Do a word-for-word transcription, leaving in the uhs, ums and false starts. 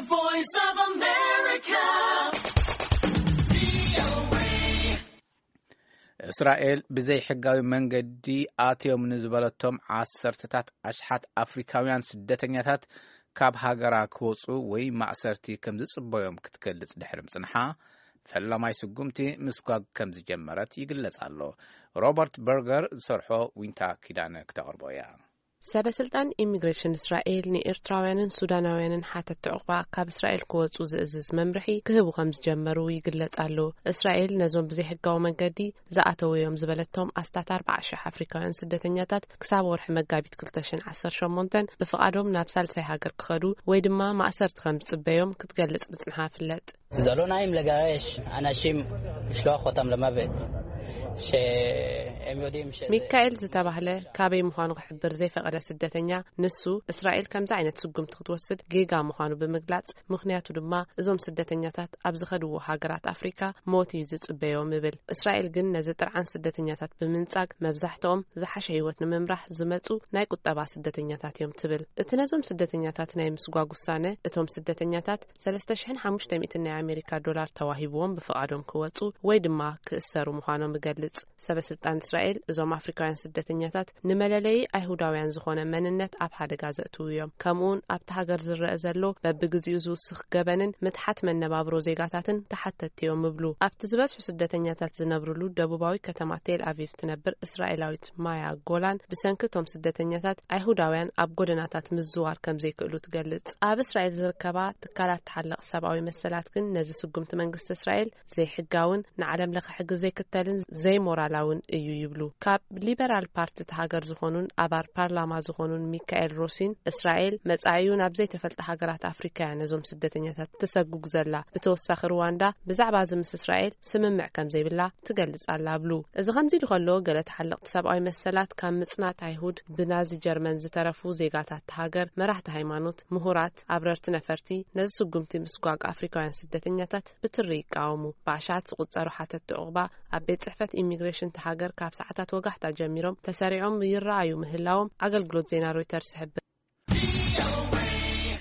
Voice of America. እስራኤል ብዘይ ሕጋዊ መንገዲ ኣትዮም ንዝበለቶም ዓሰርተታት ኣሽሓት አፍሪካውያን ስደተኛታት ካብ ሃገራ ክወጹ ወይ ማእሰርቲ ከም ዝጽበዮም ክትገልጽ ድሕሪ ምጽንሓ ፈላማይ ስጉምቲ ምስጓግ ከም ዝጀመረት ይግለጽ ኣሎ። ሮበርት በርገር ዝሰርሖ ዊንታ ኪዳነ ክተቕርቦ እያ። ሰበስልጣን ኢሚግሬሽን እስራኤል ንኤርትራውያንን ሱዳናውያንን ሓተት ዕቑባ ካብ እስራኤል ክወጹ ዝእዝዝ መምርሒ ክህቡ ከም ዝጀመሩ ይግለጽ ኣሎ። እስራኤል ነዞም ብዘይ ሕጋዊ መንገዲ ዝኣተውዮም ዝበለቶም ኣስታት ኣርባዕተ ሽሕ አፍሪካውያን ስደተኛታት ክሳብ ወርሒ መጋቢት ክልተ ሽሕ ዓሰርተ ሸሞንተ ብፍቓዶም ናብ ሳልሳይ ሃገር ክኸዱ ወይ ድማ ማእሰርቲ ከም ዝጽበዮም ክትገልጽ ምጽንሓ ፍለጥ ዘሎናይም ለጋሽ ኣናሽም ሽሎኾታም ለማበት ሚካኤል ዝተባህለ ካበይ ምዃኑ ክሕብር ዘይፈቐደ ስደተኛ ንሱ እስራኤል ከምዚ ዓይነት ስጉምቲ ክትወስድ ጌጋ ምዃኑ ብምግላጽ ምኽንያቱ ድማ እዞም ስደተኛታት ኣብ ዝኸድዎ ሃገራት ኣፍሪካ ሞት እዩ ዝጽበዮም ይብል። እስራኤል ግን ነዚ ጥርዓን ስደተኛታት ብምንጻግ መብዛሕትኦም ዝሓሸ ህይወት ንምምራሕ ዝመጹ ናይ ቁጠባ ስደተኛታት እዮም ትብል። እቲ ነዞም ስደተኛታት ናይ ምስጓግ ውሳነ እቶም ስደተኛታት ሰለስተ ሽሕ ሓሙሽተ ሚእቲ ናይ አሜሪካ ዶላር ተዋሂብዎም ብፍቓዶም ክወጹ ወይ ድማ ክእሰሩ ምዃኖም ይገልጽ። ሰበስልጣን እስራኤል እዞም አፍሪካውያን ስደተኛታት ንመለለይ አይሁዳውያን ዝኾነ መንነት ኣብ ሓደጋ ዘእትው እዮም። ከምኡን ኣብቲ ሃገር ዝረአ ዘሎ በብግዚኡ ዝውስኽ ገበንን ምትሓት መነባብሮ ዜጋታትን ተሓተትዮም ይብሉ። ኣብቲ ዝበዝሑ ስደተኛታት ዝነብሩሉ ደቡባዊ ከተማ ቴል አቪቭ ትነብር እስራኤላዊት ማያ ጎላን ብሰንኪ እቶም ስደተኛታት አይሁዳውያን ኣብ ጎደናታት ምዝዋር ከም ዘይክእሉ ትገልጽ። ኣብ እስራኤል ዝርከባ ትካላት ተሓለቕ ሰብኣዊ መሰላት ግን ነዚ ስጉምቲ መንግስቲ እስራኤል ዘይሕጋውን ንዓለም ለኸ ሕጊ ዘይክተልን ዘይ ሞራላውን እዩ ይብሉ። ካብ ሊበራል ፓርቲ ተሃገር ዝኾኑን ኣባር ፓርላማ ዝኾኑን ሚካኤል ሮሲን እስራኤል መጻኢዩ ናብ ዘይተፈልጠ ሃገራት አፍሪካ ነዞም ስደተኛታት ተሰጉግ ዘላ ብተወሳኺ ሩዋንዳ ብዛዕባ ዝምስ እስራኤል ስምምዕ ከም ዘይብላ ትገልጽ ኣላ ብሉ። እዚ ከምዚ ኢሉ ገለ ተሓለቕቲ ሰብኣዊ መሰላት ካብ ምጽናት አይሁድ ብናዚ ጀርመን ዝተረፉ ዜጋታት ተሃገር መራሕቲ ሃይማኖት ምሁራት አብረርቲ ነፈርቲ ነዚ ስጉምቲ ምስጓግ አፍሪካውያን ስደተኛታት ብትሪ ይቃወሙ። ባሻት ዝቁጸሩ ሓተት ዕቑባ ኣብ ቤት ጽሕፈት ኢሚግሬሽን ተሃገር ካብ ሰዓታት ወጋሕታ ጀሚሮም ተሰሪዖም ይረኣዩ ምህላዎም ኣገልግሎት ዜና ሮይተርስ ይሕብር።